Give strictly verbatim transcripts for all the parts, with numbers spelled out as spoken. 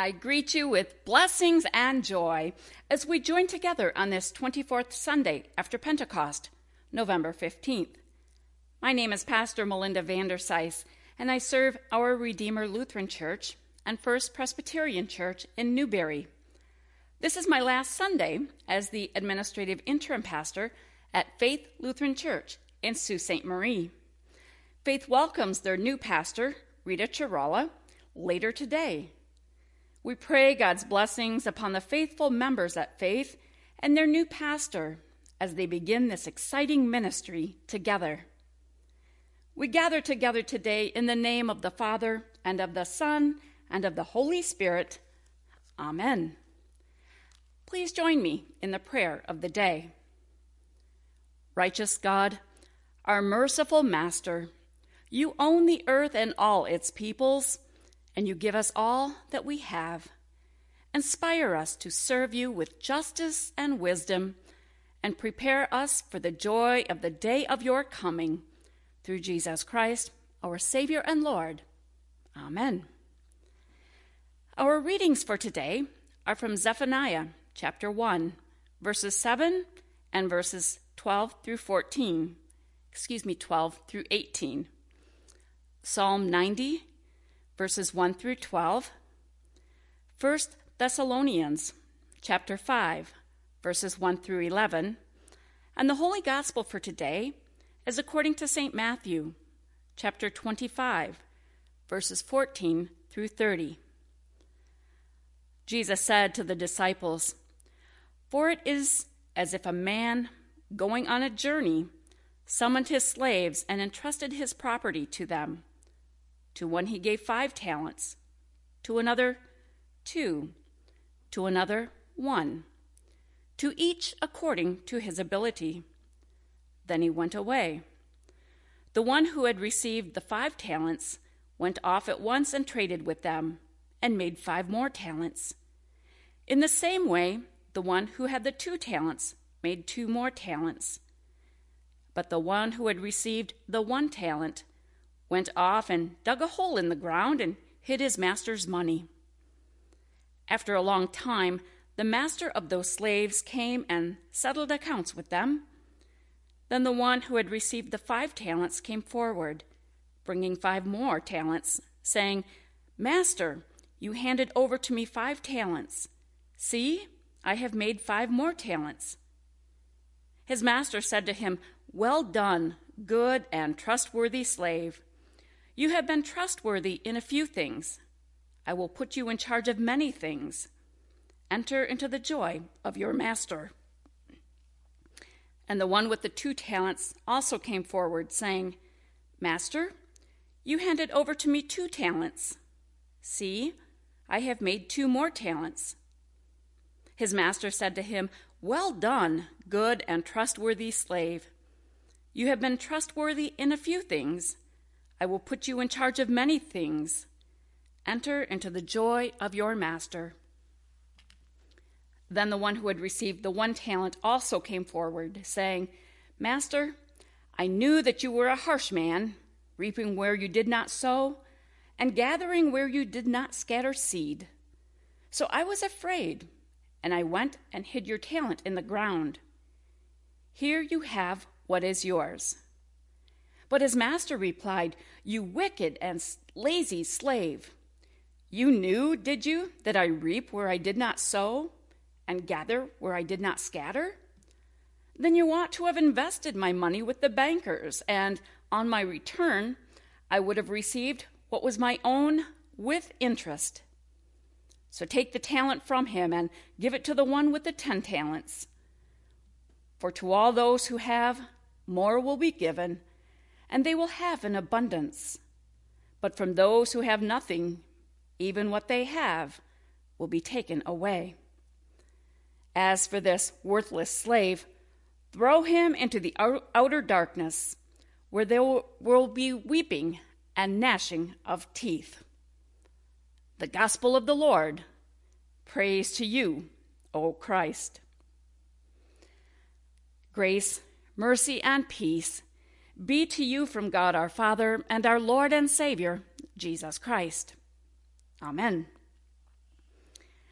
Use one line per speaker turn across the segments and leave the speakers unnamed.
I greet you with blessings and joy as we join together on this twenty-fourth Sunday after Pentecost, November fifteenth. My name is Pastor Melinda Vandersice, and I serve Our Redeemer Lutheran Church and First Presbyterian Church in Newberry. This is my last Sunday as the administrative interim pastor at Faith Lutheran Church in Sault Ste. Marie. Faith welcomes their new pastor, Rita Chirala, later today. We pray God's blessings upon the faithful members at Faith and their new pastor as they begin this exciting ministry together. We gather together today in the name of the Father, and of the Son, and of the Holy Spirit. Amen. Please join me in the prayer of the day. Righteous God, our merciful Master, you own the earth and all its peoples, and you give us all that we have. Inspire us to serve you with justice and wisdom, and prepare us for the joy of the day of your coming, through Jesus Christ, our Savior and Lord. Amen. Our readings for today are from Zephaniah chapter one, verses seven and verses twelve through fourteen. Excuse me, twelve through eighteen. Psalm ninety, verses one through twelve. First Thessalonians chapter five, verses one through eleven. And the Holy Gospel for today is according to Saint Matthew chapter twenty-five, verses fourteen through thirty. Jesus said to the disciples, "For it is as if a man going on a journey summoned his slaves and entrusted his property to them. To one he gave five talents, to another two, to another one, to each according to his ability. Then he went away. The one who had received the five talents went off at once and traded with them, and made five more talents. In the same way, the one who had the two talents made two more talents. But the one who had received the one talent went off and dug a hole in the ground and hid his master's money. After a long time, the master of those slaves came and settled accounts with them. Then the one who had received the five talents came forward, bringing five more talents, saying, 'Master, you handed over to me five talents. See, I have made five more talents.' His master said to him, 'Well done, good and trustworthy slave. You have been trustworthy in a few things. I will put you in charge of many things. Enter into the joy of your master.' And the one with the two talents also came forward, saying, 'Master, you handed over to me two talents. See, I have made two more talents.' His master said to him, 'Well done, good and trustworthy slave. You have been trustworthy in a few things. I will put you in charge of many things. Enter into the joy of your master.' Then the one who had received the one talent also came forward, saying, 'Master, I knew that you were a harsh man, reaping where you did not sow, and gathering where you did not scatter seed. So I was afraid, and I went and hid your talent in the ground. Here you have what is yours.' But his master replied, 'You wicked and lazy slave. You knew, did you, that I reap where I did not sow, and gather where I did not scatter? Then you ought to have invested my money with the bankers, and on my return I would have received what was my own with interest. So take the talent from him and give it to the one with the ten talents. For to all those who have, more will be given, and they will have in abundance. But from those who have nothing, even what they have will be taken away. As for this worthless slave, throw him into the outer darkness, where there will be weeping and gnashing of teeth.' The gospel of the Lord. Praise to you, O Christ." Grace, mercy, and peace be to you from God our Father and our Lord and Savior, Jesus Christ. Amen.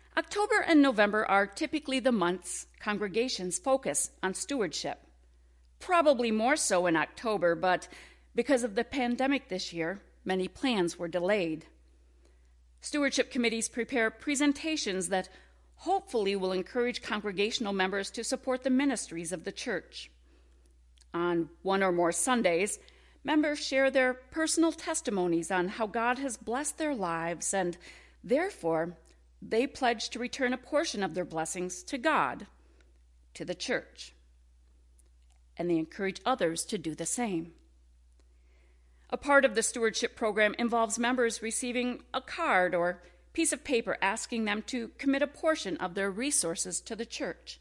October and November are typically the months congregations focus on stewardship. Probably more so in October, but because of the pandemic this year, many plans were delayed. Stewardship committees prepare presentations that hopefully will encourage congregational members to support the ministries of the church. On one or more Sundays, members share their personal testimonies on how God has blessed their lives, and therefore they pledge to return a portion of their blessings to God, to the church, and they encourage others to do the same. A part of the stewardship program involves members receiving a card or piece of paper asking them to commit a portion of their resources to the church.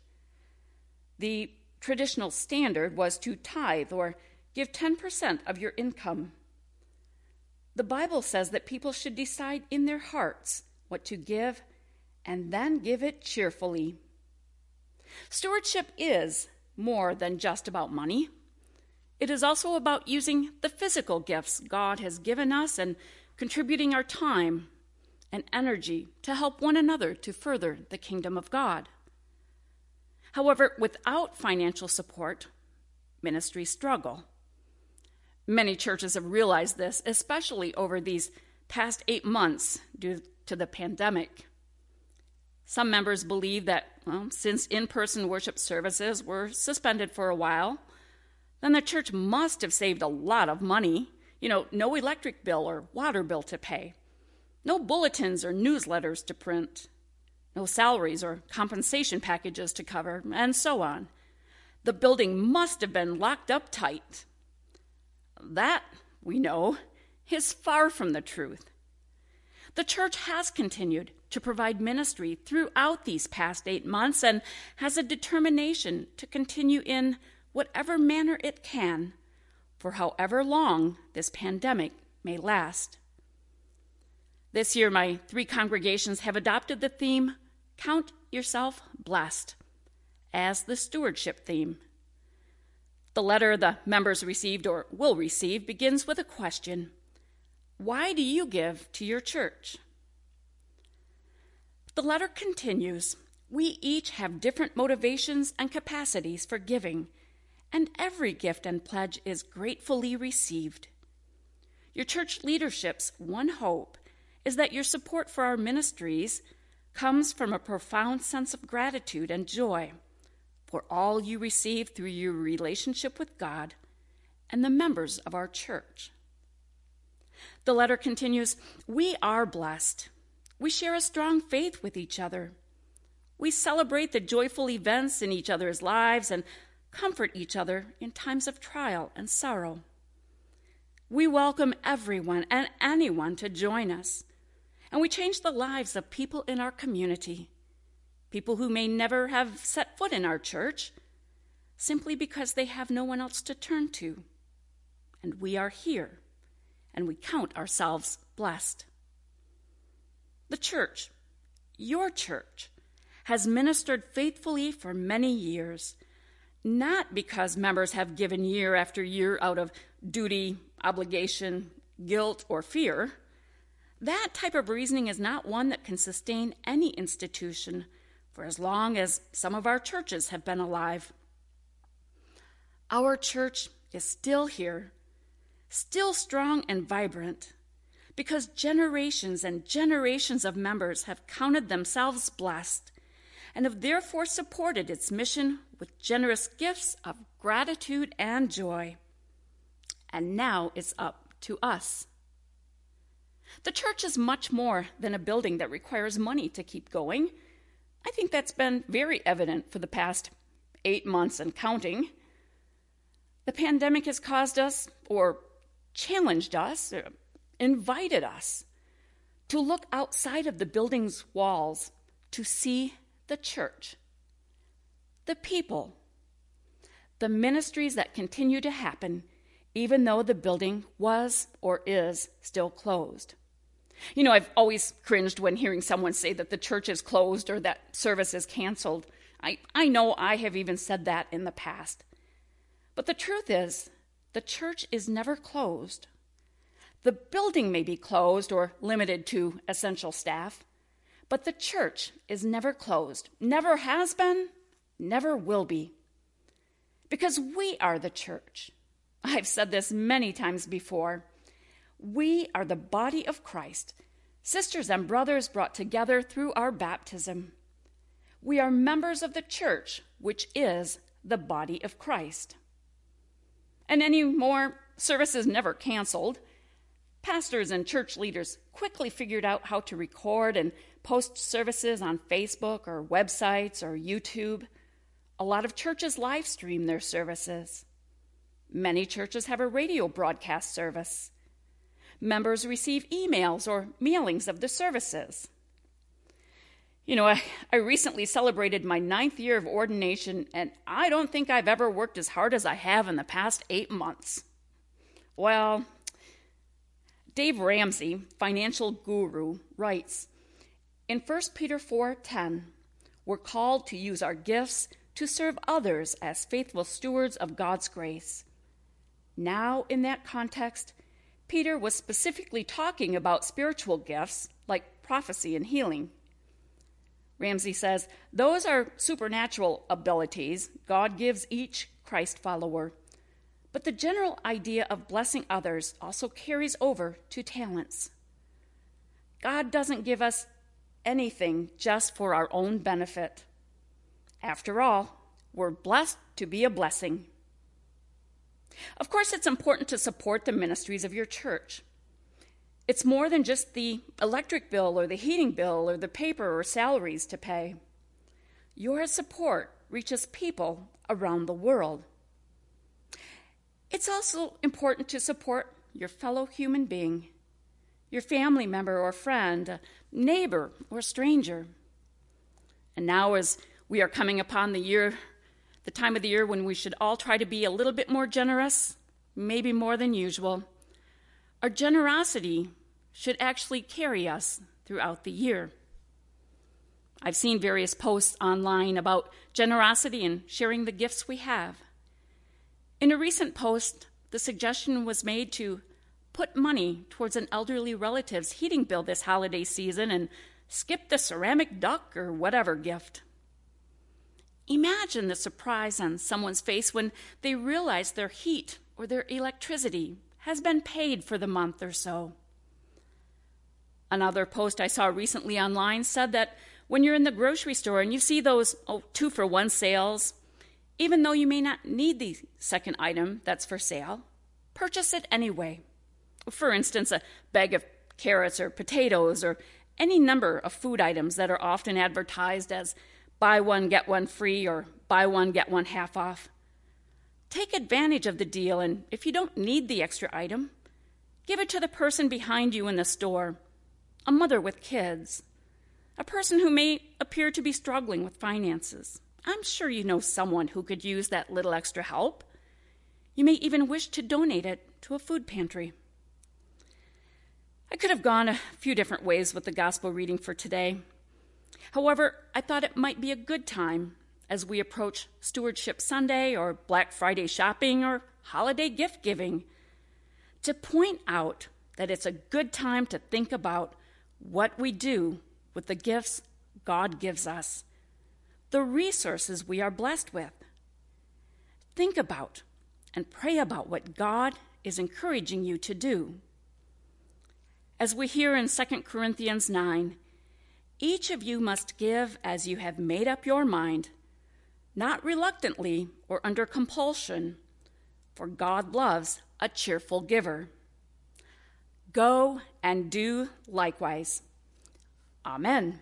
The traditional standard was to tithe or give ten percent of your income. The Bible says that people should decide in their hearts what to give and then give it cheerfully. Stewardship is more than just about money. It is also about using the physical gifts God has given us and contributing our time and energy to help one another to further the kingdom of God. However, without financial support, ministries struggle. Many churches have realized this, especially over these past eight months due to the pandemic. Some members believe that, well, since in-person worship services were suspended for a while, then the church must have saved a lot of money. You know, no electric bill or water bill to pay, no bulletins or newsletters to print, no salaries or compensation packages to cover, and so on. The building must have been locked up tight. That, we know, is far from the truth. The church has continued to provide ministry throughout these past eight months and has a determination to continue in whatever manner it can for however long this pandemic may last. This year, my three congregations have adopted the theme, Count Yourself Blessed, as the stewardship theme. The letter the members received or will receive begins with a question: why do you give to your church? The letter continues, we each have different motivations and capacities for giving, and every gift and pledge is gratefully received. Your church leadership's one hope is that your support for our ministries comes from a profound sense of gratitude and joy for all you receive through your relationship with God and the members of our church. The letter continues, we are blessed. We share a strong faith with each other. We celebrate the joyful events in each other's lives and comfort each other in times of trial and sorrow. We welcome everyone and anyone to join us, and we change the lives of people in our community, people who may never have set foot in our church, simply because they have no one else to turn to. And we are here, and we count ourselves blessed. The church, your church, has ministered faithfully for many years, not because members have given year after year out of duty, obligation, guilt, or fear. That type of reasoning is not one that can sustain any institution for as long as some of our churches have been alive. Our church is still here, still strong and vibrant, because generations and generations of members have counted themselves blessed and have therefore supported its mission with generous gifts of gratitude and joy. And now it's up to us. The church is much more than a building that requires money to keep going. I think that's been very evident for the past eight months and counting. The pandemic has caused us, or challenged us, or invited us to look outside of the building's walls to see the church, the people, the ministries that continue to happen even though the building was or is still closed. You know, I've always cringed when hearing someone say that the church is closed or that service is canceled. I, I know I have even said that in the past. But the truth is, the church is never closed. The building may be closed or limited to essential staff, But the church is never closed, never has been, never will be. Because we are the church. I've said this many times before. We are the body of Christ, sisters and brothers brought together through our baptism. We are members of the church, which is the body of Christ. And any more services never canceled. Pastors and church leaders quickly figured out how to record and post services on Facebook or websites or YouTube. A lot of churches live stream their services. Many churches have a radio broadcast service. Members receive emails or mailings of the services. You know, I, I recently celebrated my ninth year of ordination, and I don't think I've ever worked as hard as I have in the past eight months. Well, Dave Ramsey, financial guru, writes, in First Peter four ten, we're called to use our gifts to serve others as faithful stewards of God's grace. Now, in that context, Peter was specifically talking about spiritual gifts like prophecy and healing. Ramsey says, those are supernatural abilities God gives each Christ follower. But the general idea of blessing others also carries over to talents. God doesn't give us anything just for our own benefit. After all, we're blessed to be a blessing. Of course, it's important to support the ministries of your church. It's more than just the electric bill or the heating bill or the paper or salaries to pay. Your support reaches people around the world. It's also important to support your fellow human being, your family member or friend, neighbor or stranger. And now, as we are coming upon the year, the time of the year when we should all try to be a little bit more generous, maybe more than usual, our generosity should actually carry us throughout the year. I've seen various posts online about generosity and sharing the gifts we have. In a recent post, the suggestion was made to put money towards an elderly relative's heating bill this holiday season and skip the ceramic duck or whatever gift. Imagine the surprise on someone's face when they realize their heat or their electricity has been paid for the month or so. Another post I saw recently online said that when you're in the grocery store and you see those oh, two-for-one sales, even though you may not need the second item that's for sale, purchase it anyway. For instance, a bag of carrots or potatoes or any number of food items that are often advertised as buy one, get one free or buy one, get one half off. Take advantage of the deal, and if you don't need the extra item, give it to the person behind you in the store, a mother with kids, a person who may appear to be struggling with finances. I'm sure you know someone who could use that little extra help. You may even wish to donate it to a food pantry. I could have gone a few different ways with the gospel reading for today. However, I thought it might be a good time as we approach Stewardship Sunday or Black Friday shopping or holiday gift giving to point out that it's a good time to think about what we do with the gifts God gives us, the resources we are blessed with. Think about and pray about what God is encouraging you to do. As we hear in Second Corinthians nine, each of you must give as you have made up your mind, not reluctantly or under compulsion, for God loves a cheerful giver. Go and do likewise. Amen.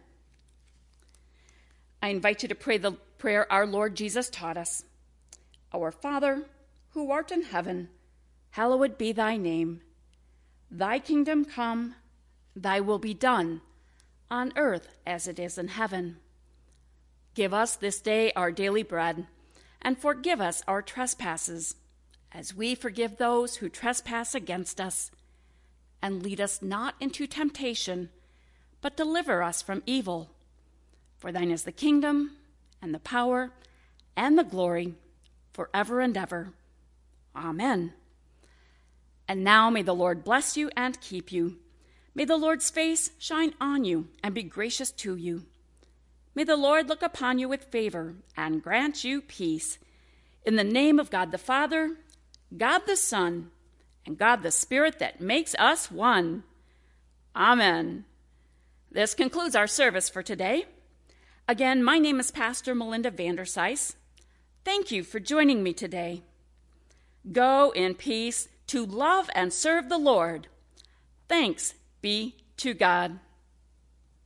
I invite you to pray the prayer our Lord Jesus taught us. Our Father, who art in heaven, hallowed be thy name. Thy kingdom come, thy will be done, on earth as it is in heaven. Give us this day our daily bread, and forgive us our trespasses, as we forgive those who trespass against us. And lead us not into temptation, but deliver us from evil. For thine is the kingdom, and the power, and the glory, forever and ever. Amen. And now may the Lord bless you and keep you. May the Lord's face shine on you and be gracious to you. May the Lord look upon you with favor and grant you peace. In the name of God the Father, God the Son, and God the Spirit that makes us one. Amen. This concludes our service for today. Again, my name is Pastor Melinda Vandersice. Thank you for joining me today. Go in peace to love and serve the Lord. Thanks be to God.